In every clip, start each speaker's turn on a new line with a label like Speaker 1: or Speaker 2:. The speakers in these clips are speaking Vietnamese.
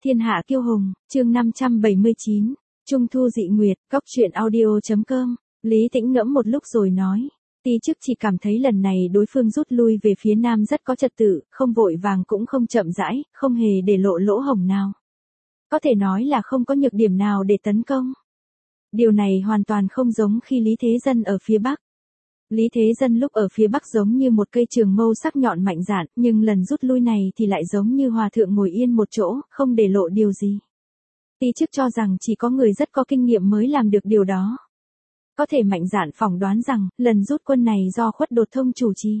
Speaker 1: Thiên hạ kiêu hùng, chương 579, Trung thu dị nguyệt, góc truyện audio.com, Lý Tĩnh ngẫm một lúc rồi nói. Ti chức chỉ cảm thấy lần này đối phương rút lui về phía nam rất có trật tự, không vội vàng cũng không chậm rãi, không hề để lộ lỗ hổng nào. Có thể nói là không có nhược điểm nào để tấn công. Điều này hoàn toàn không giống khi Lý Thế Dân ở phía Bắc. Lý Thế Dân lúc ở phía Bắc giống như một cây trường mâu sắc nhọn mạnh dạn, nhưng lần rút lui này thì lại giống như hòa thượng ngồi yên một chỗ, không để lộ điều gì. Ti chức cho rằng chỉ có người rất có kinh nghiệm mới làm được điều đó. Có thể mạnh dạn phỏng đoán rằng, lần rút quân này do Khuất Đột Thông chủ trì.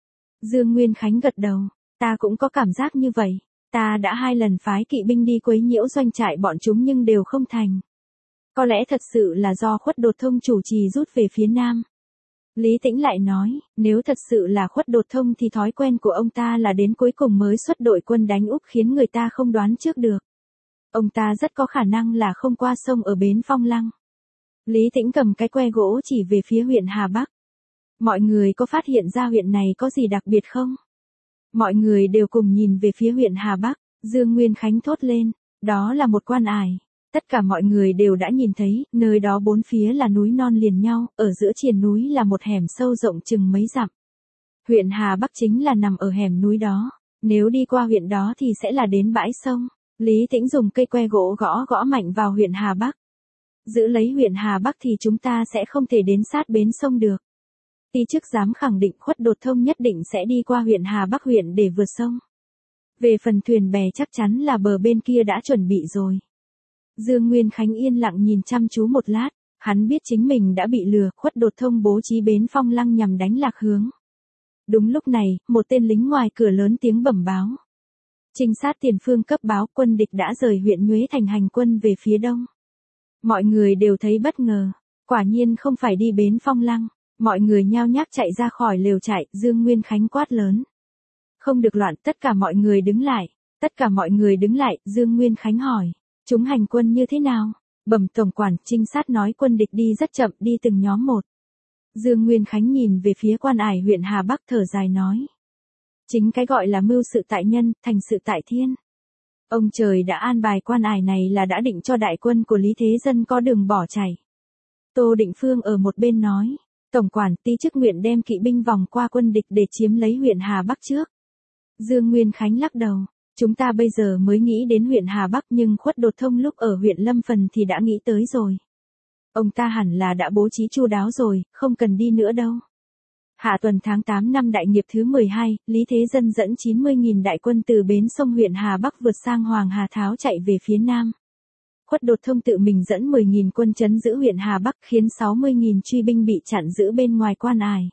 Speaker 1: Dương Nguyên Khánh gật đầu, ta cũng có cảm giác như vậy. Ta đã 2 lần phái kỵ binh đi quấy nhiễu doanh trại bọn chúng nhưng đều không thành. Có lẽ thật sự là do Khuất Đột Thông chủ trì rút về phía nam. Lý Tĩnh lại nói, nếu thật sự là Khuất Đột Thông thì thói quen của ông ta là đến cuối cùng mới xuất đội quân đánh Úc khiến người ta không đoán trước được. Ông ta rất có khả năng là không qua sông ở bến Phong Lăng. Lý Tĩnh cầm cái que gỗ chỉ về phía huyện Hà Bắc. Mọi người có phát hiện ra huyện này có gì đặc biệt không? Mọi người đều cùng nhìn về phía huyện Hà Bắc, Dương Nguyên Khánh thốt lên, đó là một quan ải. Tất cả mọi người đều đã nhìn thấy, nơi đó 4 phía là núi non liền nhau, ở giữa triền núi là một hẻm sâu rộng chừng mấy dặm. Huyện Hà Bắc chính là nằm ở hẻm núi đó, nếu đi qua huyện đó thì sẽ là đến bãi sông. Lý Tĩnh dùng cây que gỗ gõ mạnh vào huyện Hà Bắc. Giữ lấy huyện Hà Bắc thì chúng ta sẽ không thể đến sát bến sông được. Ti chức dám khẳng định Khuất Đột Thông nhất định sẽ đi qua huyện Hà Bắc huyện để vượt sông. Về phần thuyền bè chắc chắn là bờ bên kia đã chuẩn bị rồi. Dương Nguyên Khánh yên lặng nhìn chăm chú một lát, hắn biết chính mình đã bị lừa, Khuất Đột Thông bố trí bến Phong Lăng nhằm đánh lạc hướng. Đúng lúc này, một tên lính ngoài cửa lớn tiếng bẩm báo. Trinh sát tiền phương cấp báo quân địch đã rời huyện Nhuế Thành hành quân về phía đông. Mọi người đều thấy bất ngờ, quả nhiên không phải đi bến Phong Lăng, mọi người nhao nhác chạy ra khỏi lều trại, Dương Nguyên Khánh quát lớn. Không được loạn, tất cả mọi người đứng lại, tất cả mọi người đứng lại, Dương Nguyên Khánh hỏi. Chúng hành quân như thế nào? Bẩm tổng quản, trinh sát nói quân địch đi rất chậm, đi từng nhóm một. Dương Nguyên Khánh nhìn về phía quan ải huyện Hà Bắc thở dài nói. Chính cái gọi là mưu sự tại nhân, thành sự tại thiên. Ông trời đã an bài quan ải này là đã định cho đại quân của Lý Thế Dân có đường bỏ chạy. Tô Định Phương ở một bên nói, tổng quản, ti chức nguyện đem kỵ binh vòng qua quân địch để chiếm lấy huyện Hà Bắc trước. Dương Nguyên Khánh lắc đầu. Chúng ta bây giờ mới nghĩ đến huyện Hà Bắc nhưng Khuất Đột Thông lúc ở huyện Lâm Phần thì đã nghĩ tới rồi. Ông ta hẳn là đã bố trí chu đáo rồi, không cần đi nữa đâu. Hạ tuần tháng 8 năm đại nghiệp thứ 12, Lý Thế Dân dẫn 90.000 đại quân từ bến sông huyện Hà Bắc vượt sang Hoàng Hà Tháo chạy về phía nam. Khuất Đột Thông tự mình dẫn 10.000 quân trấn giữ huyện Hà Bắc khiến 60.000 truy binh bị chặn giữ bên ngoài quan ải.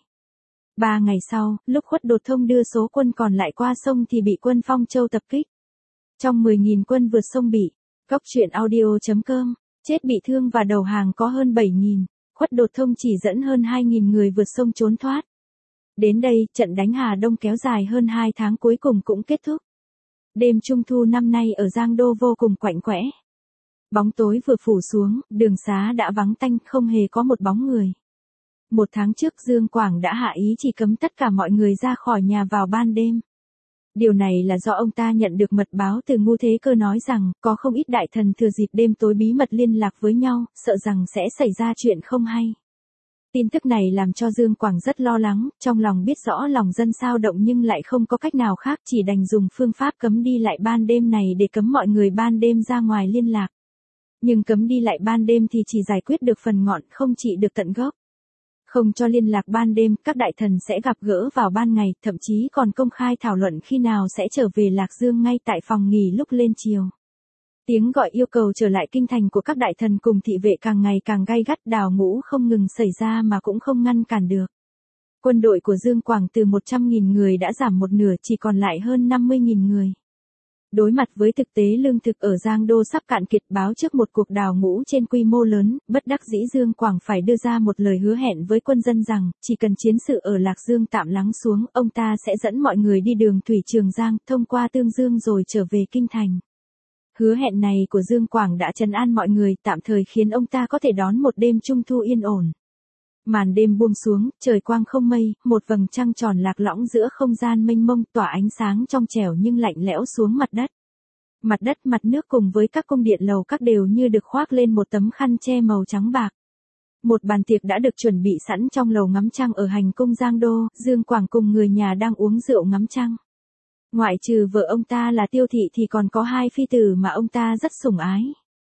Speaker 1: 3 ngày sau, lúc Khuất Đột Thông đưa số quân còn lại qua sông thì bị quân Phong Châu tập kích. Trong 10.000 quân vượt sông bị, góc truyện audio.com, chết bị thương và đầu hàng có hơn 7.000, Khuất Đột Thông chỉ dẫn hơn 2.000 người vượt sông trốn thoát. Đến đây, trận đánh Hà Đông kéo dài hơn 2 tháng cuối cùng cũng kết thúc. Đêm Trung thu năm nay ở Giang Đô vô cùng quạnh quẽ. Bóng tối vừa phủ xuống, đường xá đã vắng tanh, không hề có một bóng người. 1 tháng trước Dương Quảng đã hạ ý chỉ cấm tất cả mọi người ra khỏi nhà vào ban đêm. Điều này là do ông ta nhận được mật báo từ Ngũ Thế Cơ nói rằng, có không ít đại thần thừa dịp đêm tối bí mật liên lạc với nhau, sợ rằng sẽ xảy ra chuyện không hay. Tin tức này làm cho Dương Quảng rất lo lắng, trong lòng biết rõ lòng dân sao động nhưng lại không có cách nào khác chỉ đành dùng phương pháp cấm đi lại ban đêm này để cấm mọi người ban đêm ra ngoài liên lạc. Nhưng cấm đi lại ban đêm thì chỉ giải quyết được phần ngọn không trị được tận gốc. Không cho liên lạc ban đêm, các đại thần sẽ gặp gỡ vào ban ngày, thậm chí còn công khai thảo luận khi nào sẽ trở về Lạc Dương ngay tại phòng nghỉ lúc lên chiều. Tiếng gọi yêu cầu trở lại kinh thành của các đại thần cùng thị vệ càng ngày càng gay gắt, đào ngũ không ngừng xảy ra mà cũng không ngăn cản được. Quân đội của Dương Quảng từ 100.000 người đã giảm một nửa chỉ còn lại hơn 50.000 người. Đối mặt với thực tế lương thực ở Giang Đô sắp cạn kiệt báo trước một cuộc đào ngũ trên quy mô lớn, bất đắc dĩ Dương Quảng phải đưa ra một lời hứa hẹn với quân dân rằng, chỉ cần chiến sự ở Lạc Dương tạm lắng xuống, ông ta sẽ dẫn mọi người đi đường thủy Trường Giang, thông qua Tương Dương rồi trở về kinh thành. Hứa hẹn này của Dương Quảng đã trấn an mọi người, tạm thời khiến ông ta có thể đón một đêm trung thu yên ổn. Màn đêm buông xuống, trời quang không mây, một vầng trăng tròn lạc lõng giữa không gian mênh mông tỏa ánh sáng trong trẻo nhưng lạnh lẽo xuống mặt đất. Mặt đất mặt nước cùng với các cung điện lầu các đều như được khoác lên một tấm khăn che màu trắng bạc. Một bàn tiệc đã được chuẩn bị sẵn trong lầu ngắm trăng ở hành cung Giang Đô, Dương Quảng cùng người nhà đang uống rượu ngắm trăng. Ngoại trừ vợ ông ta là Tiêu Thị thì còn có hai phi tử mà ông ta rất sủng ái.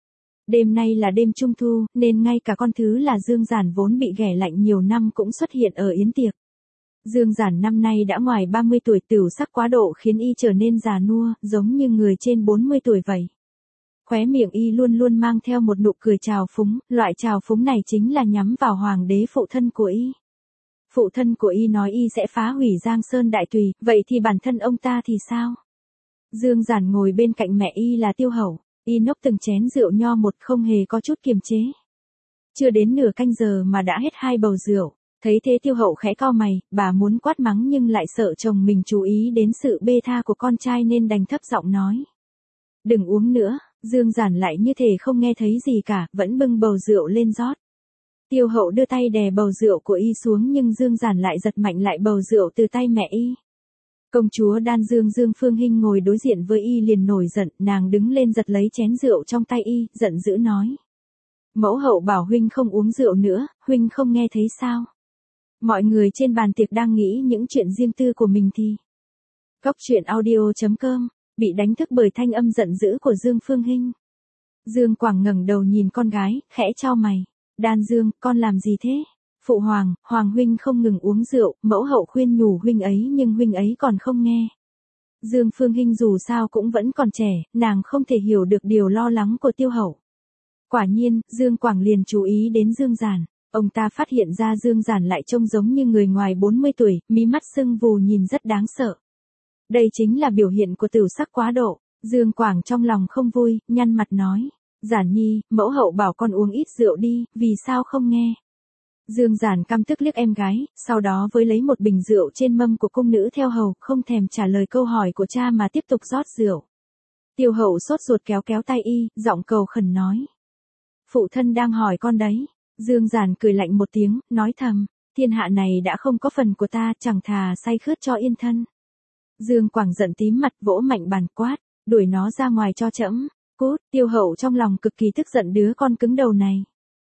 Speaker 1: Đêm nay là đêm Trung Thu, nên ngay cả con thứ là Dương Giản vốn bị ghẻ lạnh nhiều năm cũng xuất hiện ở yến tiệc. Dương Giản năm nay đã ngoài 30 tuổi, tửu sắc quá độ khiến y trở nên già nua, giống như người trên 40 tuổi vậy. Khóe miệng y luôn luôn mang theo một nụ cười trào phúng, loại trào phúng này chính là nhắm vào hoàng đế phụ thân của y. Phụ thân của y nói y sẽ phá hủy Giang Sơn Đại Tùy, vậy thì bản thân ông ta thì sao? Dương Giản ngồi bên cạnh mẹ y là Tiêu Hậu, y nốc từng chén rượu nho một không hề có chút kiềm chế. Chưa đến nửa canh giờ mà đã hết 2 bầu rượu, thấy thế Tiêu Hậu khẽ cau mày, bà muốn quát mắng nhưng lại sợ chồng mình chú ý đến sự bê tha của con trai nên đành thấp giọng nói. Đừng uống nữa. Dương Giản lại như thể không nghe thấy gì cả, vẫn bưng bầu rượu lên rót. Tiêu Hậu đưa tay đè bầu rượu của y xuống nhưng Dương Giản lại giật mạnh lại bầu rượu từ tay mẹ y. Công chúa Đan Dương Dương Phương Hinh ngồi đối diện với y liền nổi giận, nàng đứng lên giật lấy chén rượu trong tay y, giận dữ nói. Mẫu hậu bảo huynh không uống rượu nữa, huynh không nghe thấy sao? Mọi người trên bàn tiệc đang nghĩ những chuyện riêng tư của mình thì. Cóc truyện audio.com bị đánh thức bởi thanh âm giận dữ của Dương Phương Hinh. Dương Quảng ngẩng đầu nhìn con gái, khẽ chau mày. Đan Dương, con làm gì thế? Phụ hoàng, hoàng huynh không ngừng uống rượu, mẫu hậu khuyên nhủ huynh ấy nhưng huynh ấy còn không nghe. Dương Phương Hinh dù sao cũng vẫn còn trẻ, nàng không thể hiểu được điều lo lắng của Tiêu Hậu. Quả nhiên, Dương Quảng liền chú ý đến Dương Giản. Ông ta phát hiện ra Dương Giản lại trông giống như người ngoài 40 tuổi, mí mắt sưng vù nhìn rất đáng sợ. Đây chính là biểu hiện của tửu sắc quá độ. Dương Quảng trong lòng không vui, nhăn mặt nói. Giản nhi, mẫu hậu bảo con uống ít rượu đi, vì sao không nghe? Dương Giản căm tức liếc em gái, sau đó với lấy một bình rượu trên mâm của cung nữ theo hầu, không thèm trả lời câu hỏi của cha mà tiếp tục rót rượu. Tiêu Hậu sốt ruột kéo kéo tay y, giọng cầu khẩn nói. Phụ thân đang hỏi con đấy. Dương Giản cười lạnh một tiếng, nói thầm. Thiên hạ này đã không có phần của ta, chẳng thà say khướt cho yên thân. Dương Quảng giận tím mặt vỗ mạnh bàn quát, đuổi nó ra ngoài cho trẫm. Cút. Tiêu Hậu trong lòng cực kỳ tức giận đứa con cứng đầu này.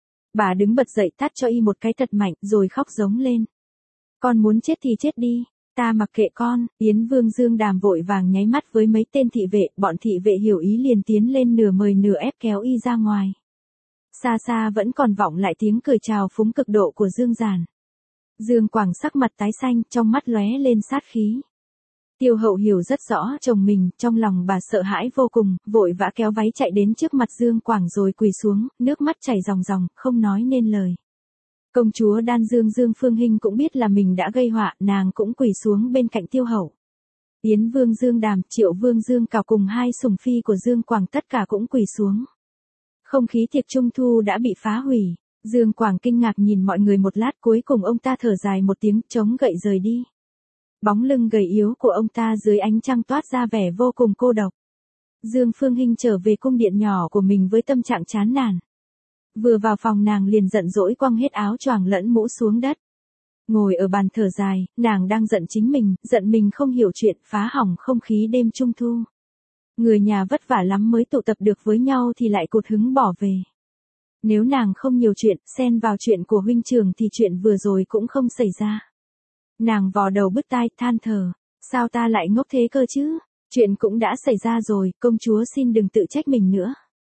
Speaker 1: Bà đứng bật dậy tát cho y một cái thật mạnh rồi khóc giống lên. Con muốn chết thì chết đi, ta mặc kệ con. Yến Vương Dương Đàm vội vàng nháy mắt với mấy tên thị vệ, bọn thị vệ hiểu ý liền tiến lên nửa mời nửa ép kéo y ra ngoài. Xa xa vẫn còn vọng lại tiếng cười chào phúng cực độ của Dương Giản. Dương Quảng sắc mặt tái xanh, trong mắt lóe lên sát khí. Tiêu Hậu hiểu rất rõ chồng mình, trong lòng bà sợ hãi vô cùng, vội vã kéo váy chạy đến trước mặt Dương Quảng rồi quỳ xuống, nước mắt chảy ròng ròng, không nói nên lời. Công chúa Đan Dương Dương Phương Hinh cũng biết là mình đã gây họa, nàng cũng quỳ xuống bên cạnh Tiêu Hậu. Yến Vương Dương Đàm, Triệu Vương Dương Cào cùng hai sủng phi của Dương Quảng tất cả cũng quỳ xuống. Không khí tiệc trung thu đã bị phá hủy. Dương Quảng kinh ngạc nhìn mọi người một lát, cuối cùng ông ta thở dài một tiếng, chống gậy rời đi. Bóng lưng gầy yếu của ông ta dưới ánh trăng toát ra vẻ vô cùng cô độc. Dương Phương Hinh trở về cung điện nhỏ của mình với tâm trạng chán nản. Vừa vào phòng nàng liền giận dỗi quăng hết áo choàng lẫn mũ xuống đất. Ngồi ở bàn thở dài, nàng đang giận chính mình, giận mình không hiểu chuyện, phá hỏng không khí đêm trung thu. Người nhà vất vả lắm mới tụ tập được với nhau thì lại cụt hứng bỏ về. Nếu nàng không nhiều chuyện, xen vào chuyện của huynh trưởng thì chuyện vừa rồi cũng không xảy ra. Nàng vò đầu bứt tai, than thở. Sao ta lại ngốc thế cơ chứ? Chuyện cũng đã xảy ra rồi, công chúa xin đừng tự trách mình nữa.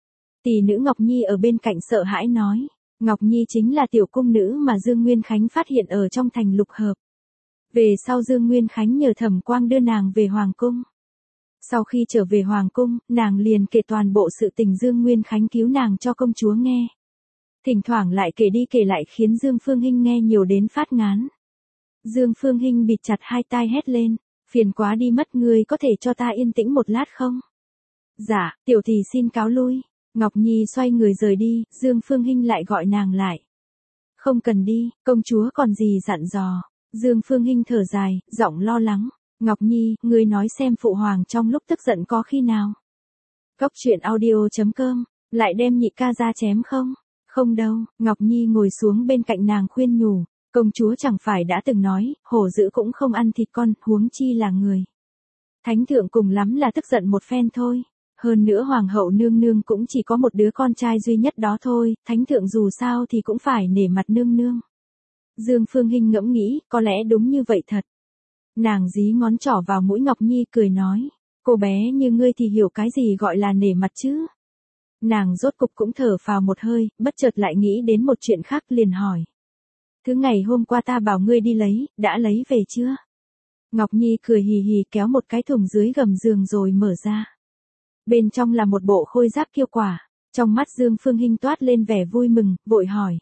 Speaker 1: Tỷ nữ Ngọc Nhi ở bên cạnh sợ hãi nói. Ngọc Nhi chính là tiểu cung nữ mà Dương Nguyên Khánh phát hiện ở trong thành Lục Hợp. Về sau Dương Nguyên Khánh nhờ Thẩm Quang đưa nàng về Hoàng Cung. Sau khi trở về Hoàng Cung, nàng liền kể toàn bộ sự tình Dương Nguyên Khánh cứu nàng cho công chúa nghe. Thỉnh thoảng lại kể đi kể lại khiến Dương Phương Hinh nghe nhiều đến phát ngán. Dương Phương Hinh bịt chặt hai tai hét lên, phiền quá đi mất, ngươi có thể cho ta yên tĩnh một lát không? Dạ, tiểu tỷ xin cáo lui. Ngọc Nhi xoay người rời đi, Dương Phương Hinh lại gọi nàng lại. Không cần đi, công chúa còn gì dặn dò. Dương Phương Hinh thở dài, giọng lo lắng. Ngọc Nhi, ngươi nói xem phụ hoàng trong lúc tức giận có khi nào? Cóc truyện audio.com, lại đem nhị ca ra chém không? Không đâu, Ngọc Nhi ngồi xuống bên cạnh nàng khuyên nhủ. Công chúa chẳng phải đã từng nói, hổ dữ cũng không ăn thịt con, huống chi là người. Thánh thượng cùng lắm là tức giận một phen thôi. Hơn nữa hoàng hậu nương nương cũng chỉ có một đứa con trai duy nhất đó thôi, thánh thượng dù sao thì cũng phải nể mặt nương nương. Dương Phương Hinh ngẫm nghĩ, có lẽ đúng như vậy thật. Nàng dí ngón trỏ vào mũi Ngọc Nhi cười nói, cô bé như ngươi thì hiểu cái gì gọi là nể mặt chứ. Nàng rốt cục cũng thở phào một hơi, bất chợt lại nghĩ đến một chuyện khác liền hỏi. Thứ ngày hôm qua ta bảo ngươi đi lấy, đã lấy về chưa? Ngọc Nhi cười hì hì kéo một cái thùng dưới gầm giường rồi mở ra. Bên trong là một bộ khôi giáp kiêu quả, trong mắt Dương Phương Hinh toát lên vẻ vui mừng, vội hỏi.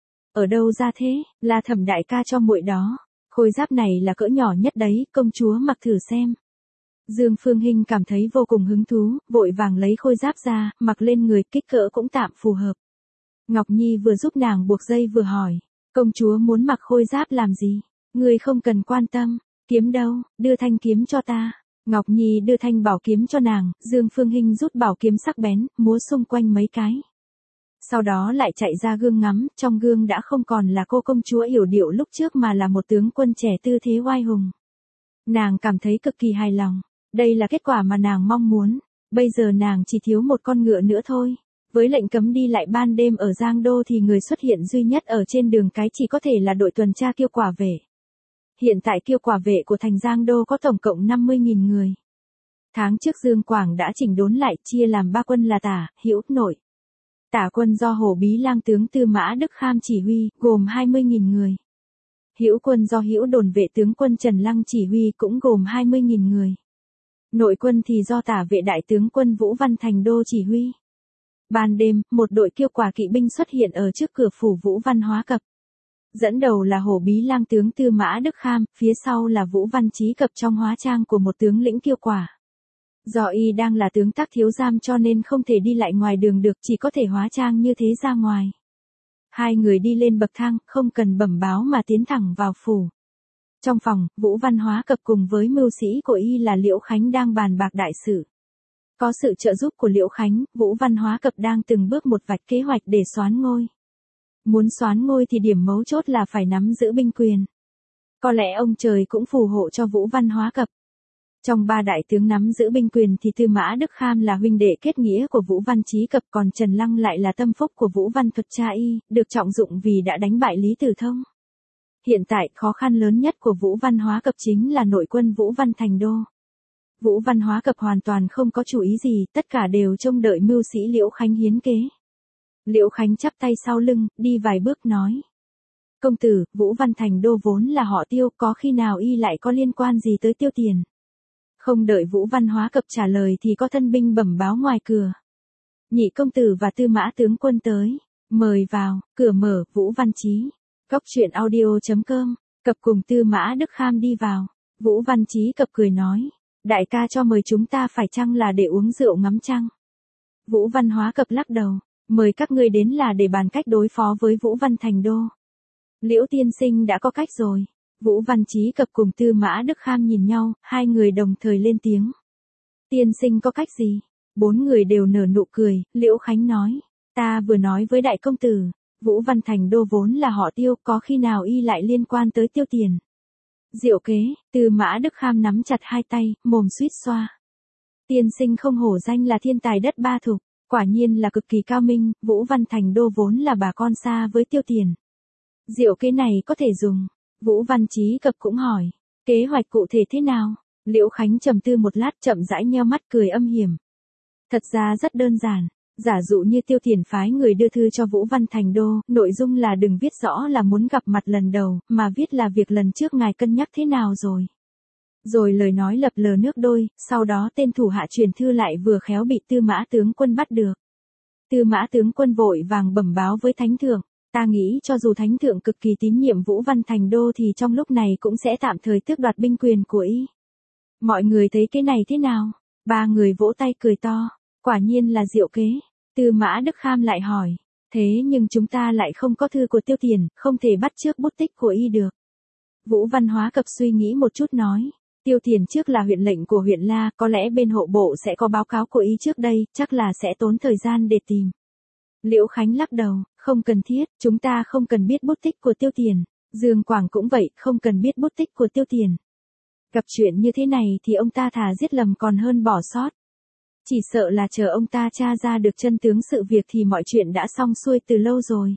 Speaker 1: Ở đâu ra thế, là Thẩm đại ca cho muội đó. Khôi giáp này là cỡ nhỏ nhất đấy, công chúa mặc thử xem. Dương Phương Hinh cảm thấy vô cùng hứng thú, vội vàng lấy khôi giáp ra, mặc lên người, kích cỡ cũng tạm phù hợp. Ngọc Nhi vừa giúp nàng buộc dây vừa hỏi, công chúa muốn mặc khôi giáp làm gì? Ngươi không cần quan tâm, kiếm đâu, đưa thanh kiếm cho ta. Ngọc Nhi đưa thanh bảo kiếm cho nàng, Dương Phương Hinh rút bảo kiếm sắc bén, múa xung quanh mấy cái. Sau đó lại chạy ra gương ngắm, trong gương đã không còn là cô công chúa yểu điệu lúc trước mà là một tướng quân trẻ tư thế oai hùng. Nàng cảm thấy cực kỳ hài lòng, đây là kết quả mà nàng mong muốn, bây giờ nàng chỉ thiếu một con ngựa nữa thôi. Với lệnh cấm đi lại ban đêm ở Giang Đô thì người xuất hiện duy nhất ở trên đường cái chỉ có thể là đội tuần tra Kiêu Quả Vệ. Hiện tại Kiêu Quả Vệ của thành Giang Đô có tổng cộng 50.000 người. Tháng trước Dương Quảng đã chỉnh đốn lại, chia làm 3 quân là Tả, Hữu, Nội. Tả quân do Hổ Bí Lang tướng Tư Mã Đức Kham chỉ huy, gồm 20.000 người. Hữu quân do Hữu Đồn Vệ tướng quân Trần Lăng chỉ huy cũng gồm 20.000 người. Nội quân thì do Tả vệ đại tướng quân Vũ Văn Thành Đô chỉ huy. Ban đêm, một đội Kiêu Quả kỵ binh xuất hiện ở trước cửa phủ Vũ Văn Hóa Cập. Dẫn đầu là Hổ Bí Lang tướng Tư Mã Đức Kham, phía sau là Vũ Văn Chí Cập trong hóa trang của một tướng lĩnh Kiêu Quả. Do y đang là tướng tác thiếu giam cho nên không thể đi lại ngoài đường được, chỉ có thể hóa trang như thế ra ngoài. Hai người đi lên bậc thang, không cần bẩm báo mà tiến thẳng vào phủ. Trong phòng, Vũ Văn Hóa Cập cùng với mưu sĩ của y là Liễu Khánh đang bàn bạc đại sự. Có sự trợ giúp của Liễu Khánh, Vũ Văn Hóa Cập đang từng bước một vạch kế hoạch để soán ngôi. Muốn soán ngôi thì điểm mấu chốt là phải nắm giữ binh quyền. Có lẽ ông trời cũng phù hộ cho Vũ Văn Hóa Cập. Trong 3 đại tướng nắm giữ binh quyền thì Tư Mã Đức Kham là huynh đệ kết nghĩa của Vũ Văn Chí Cập, còn Trần Lăng lại là tâm phúc của Vũ Văn Thuật cha y, được trọng dụng vì đã đánh bại Lý Tử Thông. Hiện tại khó khăn lớn nhất của Vũ Văn Hóa Cập chính là nội quân Vũ Văn Thành Đô. Vũ Văn Hóa Cập hoàn toàn không có chủ ý gì, tất cả đều trông đợi mưu sĩ Liễu Khánh hiến kế. Liễu Khánh chắp tay sau lưng, đi vài bước nói. Công tử, Vũ Văn Thành Đô vốn là họ Tiêu, có khi nào y lại có liên quan gì tới Tiêu Tiền? Không đợi Vũ Văn Hóa Cập trả lời thì có thân binh bẩm báo ngoài cửa. Nhị công tử và Tư Mã tướng quân tới, mời vào, cửa mở, Vũ Văn Chí. Góc truyện audio.com, Cập cùng Tư Mã Đức Kham đi vào. Vũ Văn Chí Cập cười nói, đại ca cho mời chúng ta phải chăng là để uống rượu ngắm trăng? Vũ Văn Hóa Cập lắc đầu, mời các ngươi đến là để bàn cách đối phó với Vũ Văn Thành Đô. Liễu tiên sinh đã có cách rồi. Vũ Văn Chí Cập cùng Tư Mã Đức Kham nhìn nhau, hai người đồng thời lên tiếng. Tiên sinh có cách gì? 4 người đều nở nụ cười, Liễu Khánh nói, ta vừa nói với đại công tử, Vũ Văn Thành Đô vốn là họ Tiêu, có khi nào y lại liên quan tới Tiêu Tiền? Diệu kế, Tư Mã Đức Kham nắm chặt hai tay, mồm suýt xoa. Tiên sinh không hổ danh là thiên tài đất ba thục, quả nhiên là cực kỳ cao minh, Vũ Văn Thành Đô vốn là bà con xa với Tiêu Tiền. Diệu kế này có thể dùng. Vũ Văn Chí Cập cũng hỏi, kế hoạch cụ thể thế nào? Liễu Khánh trầm tư một lát chậm rãi nheo mắt cười âm hiểm. Thật ra rất đơn giản, giả dụ như Tiêu Tiền phái người đưa thư cho Vũ Văn Thành Đô, nội dung là đừng viết rõ là muốn gặp mặt lần đầu, mà viết là việc lần trước ngài cân nhắc thế nào rồi. Rồi lời nói lập lờ nước đôi, sau đó tên thủ hạ truyền thư lại vừa khéo bị Tư Mã tướng quân bắt được. Tư Mã tướng quân vội vàng bẩm báo với Thánh thượng. Ta nghĩ cho dù Thánh thượng cực kỳ tín nhiệm Vũ Văn Thành Đô thì trong lúc này cũng sẽ tạm thời tước đoạt binh quyền của y. Mọi người thấy cái này thế nào? 3 người vỗ tay cười to, quả nhiên là diệu kế. Tư Mã Đức Kham lại hỏi, thế nhưng chúng ta lại không có thư của Tiêu Tiền, không thể bắt chước bút tích của y được. Vũ Văn Hóa Cập suy nghĩ một chút nói, Tiêu Tiền trước là huyện lệnh của huyện La, có lẽ bên hộ bộ sẽ có báo cáo của y trước đây, chắc là sẽ tốn thời gian để tìm. Liễu Khánh lắc đầu, không cần thiết, chúng ta không cần biết bút tích của Tiêu Tiền. Dương Quảng cũng vậy, không cần biết bút tích của Tiêu Tiền. Gặp chuyện như thế này thì ông ta thà giết lầm còn hơn bỏ sót. Chỉ sợ là chờ ông ta tra ra được chân tướng sự việc thì mọi chuyện đã xong xuôi từ lâu rồi.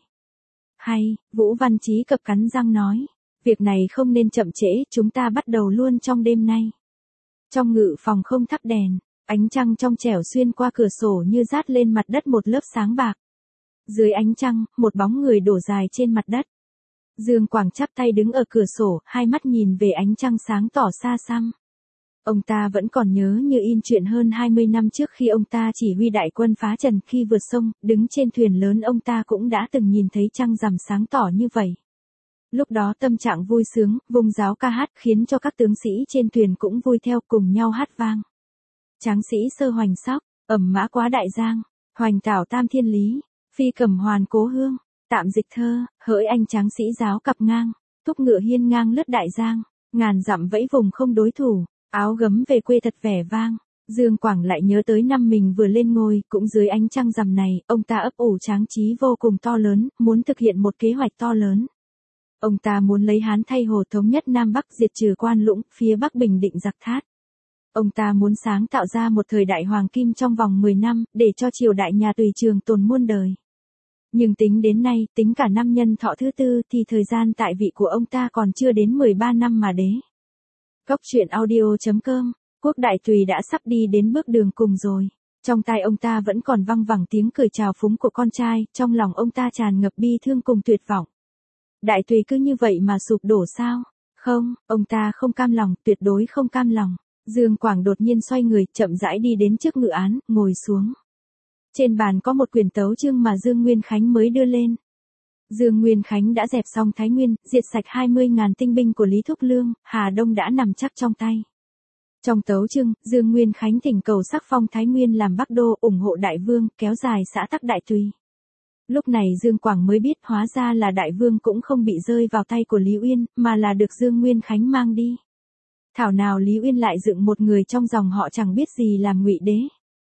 Speaker 1: Hay, Vũ Văn Chí cập cắn răng nói. Việc này không nên chậm trễ, chúng ta bắt đầu luôn trong đêm nay. Trong ngự phòng không thắp đèn, ánh trăng trong trẻo xuyên qua cửa sổ như rát lên mặt đất một lớp sáng bạc. Dưới ánh trăng, một bóng người đổ dài trên mặt đất. Dương Quảng chắp tay đứng ở cửa sổ, hai mắt nhìn về ánh trăng sáng tỏ xa xăm. Ông ta vẫn còn nhớ như in chuyện hơn 20 năm trước khi ông ta chỉ huy đại quân phá trần khi vượt sông, đứng trên thuyền lớn ông ta cũng đã từng nhìn thấy trăng rằm sáng tỏ như vậy. Lúc đó tâm trạng vui sướng, vung giáo ca hát khiến cho các tướng sĩ trên thuyền cũng vui theo cùng nhau hát vang. Tráng sĩ sơ hoành sóc, ẩm mã quá đại giang, hoành tảo tam thiên lý, phi cầm hoàn cố hương, tạm dịch thơ, hỡi anh tráng sĩ giáo cặp ngang, thúc ngựa hiên ngang lướt đại giang, ngàn dặm vẫy vùng không đối thủ, áo gấm về quê thật vẻ vang. Dương Quảng lại nhớ tới năm mình vừa lên ngôi, cũng dưới ánh trăng rằm này, ông ta ấp ủ tráng trí vô cùng to lớn, muốn thực hiện một kế hoạch to lớn. Ông ta muốn lấy Hán thay Hồ thống nhất Nam Bắc diệt trừ Quan Lũng, phía Bắc bình định giặc Thát. Ông ta muốn sáng tạo ra một thời đại hoàng kim trong vòng 10 năm, để cho triều đại nhà Tùy trường tồn muôn đời. Nhưng tính đến nay, tính cả năm nhân thọ thứ tư thì thời gian tại vị của ông ta còn chưa đến 13 năm mà đế. Cốc truyện audio.com, quốc đại Tùy đã sắp đi đến bước đường cùng rồi. Trong tai ông ta vẫn còn văng vẳng tiếng cười chào phúng của con trai, trong lòng ông ta tràn ngập bi thương cùng tuyệt vọng. Đại Tùy cứ như vậy mà sụp đổ sao? Không, ông ta không cam lòng, tuyệt đối không cam lòng. Dương Quảng đột nhiên xoay người, chậm rãi đi đến trước ngự án, ngồi xuống. Trên bàn có một quyển tấu chương mà Dương Nguyên Khánh mới đưa lên. Dương Nguyên Khánh đã dẹp xong Thái Nguyên, diệt sạch 20.000 tinh binh của Lý Thúc Lương, Hà Đông đã nằm chắc trong tay. Trong tấu chương, Dương Nguyên Khánh thỉnh cầu sắc phong Thái Nguyên làm Bắc Đô, ủng hộ Đại Vương, kéo dài xã tắc Đại Tùy. Lúc này Dương Quảng mới biết hóa ra là Đại Vương cũng không bị rơi vào tay của Lý Uyên, mà là được Dương Nguyên Khánh mang đi. Thảo nào Lý Uyên lại dựng một người trong dòng họ chẳng biết gì làm ngụy đế.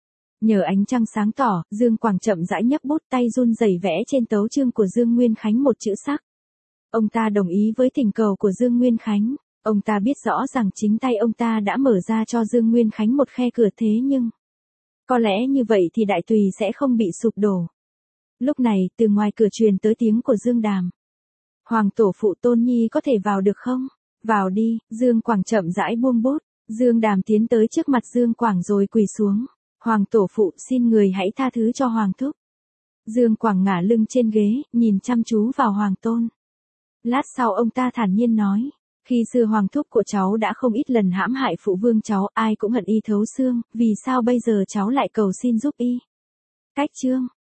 Speaker 1: Nhờ ánh trăng sáng tỏ, Dương Quảng chậm rãi nhấc bút, tay run rẩy vẽ trên tấu chương của Dương Nguyên Khánh một chữ sắc. Ông ta đồng ý với thỉnh cầu của Dương Nguyên Khánh. Ông ta biết rõ rằng chính tay ông ta đã mở ra cho Dương Nguyên Khánh một khe cửa, thế nhưng có lẽ như vậy thì Đại Tùy sẽ không bị sụp đổ. Lúc này, từ ngoài cửa truyền tới tiếng của Dương Đàm. Hoàng tổ phụ Tôn Nhi có thể vào được không? Vào đi, Dương Quảng chậm rãi buông bút. Dương Đàm tiến tới trước mặt Dương Quảng rồi quỳ xuống. Hoàng tổ phụ, xin người hãy tha thứ cho Hoàng thúc. Dương Quảng ngả lưng trên ghế, nhìn chăm chú vào Hoàng tôn. Lát sau ông ta thản nhiên nói. Khi xưa Hoàng thúc của cháu đã không ít lần hãm hại phụ vương cháu, ai cũng hận y thấu xương, vì sao bây giờ cháu lại cầu xin giúp y? Cách chương